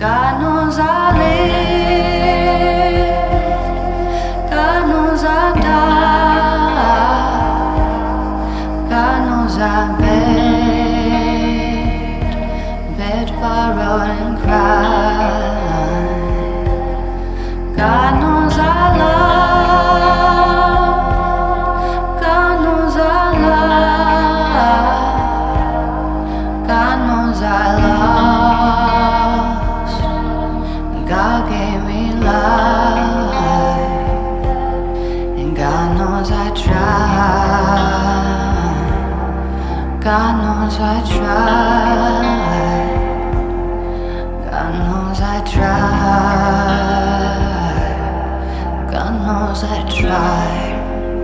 God knows I live, God knows I die, God knows I bed, borrowed and cried. God knows I love, God knows I love, God knows I lost. God gave me life, and God knows I tried. God knows I tried. God knows I tried. God knows I tried.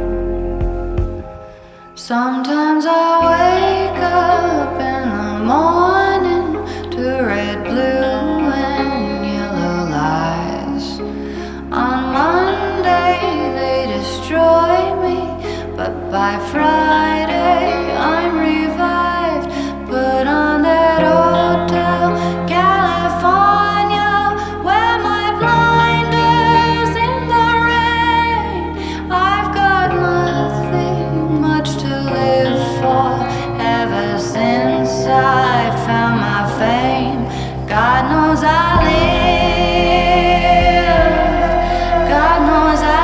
Sometimes I wake up in the morning to red, blue, and yellow lights. On Monday they destroy me, but by Friday I'm revived. Put on that Hotel California, wear my blinders in the rain. I've got nothing much to live for ever since I found my fame. God knows I live, God knows I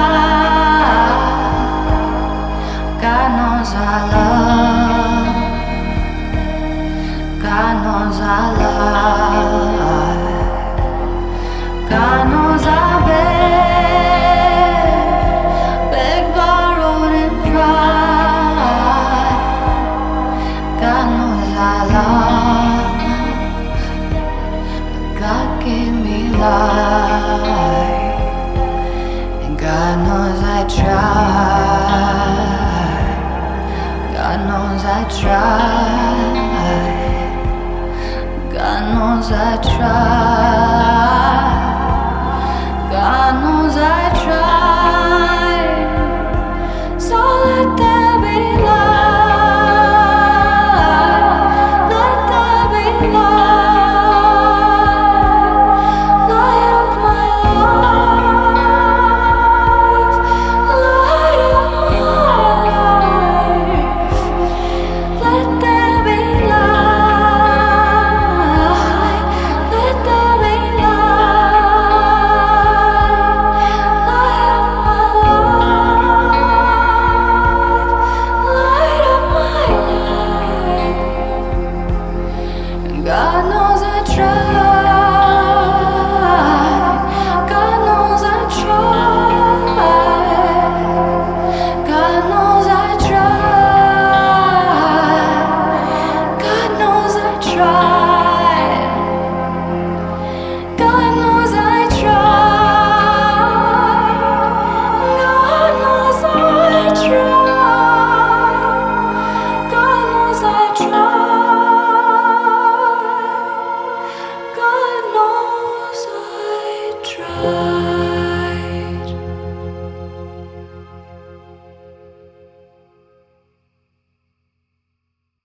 die, God knows I love, God knows I lie, God knows I beg, borrowed and cried. God knows I lost, but God gave me life, and God knows I tried. God knows I tried. God knows I tried.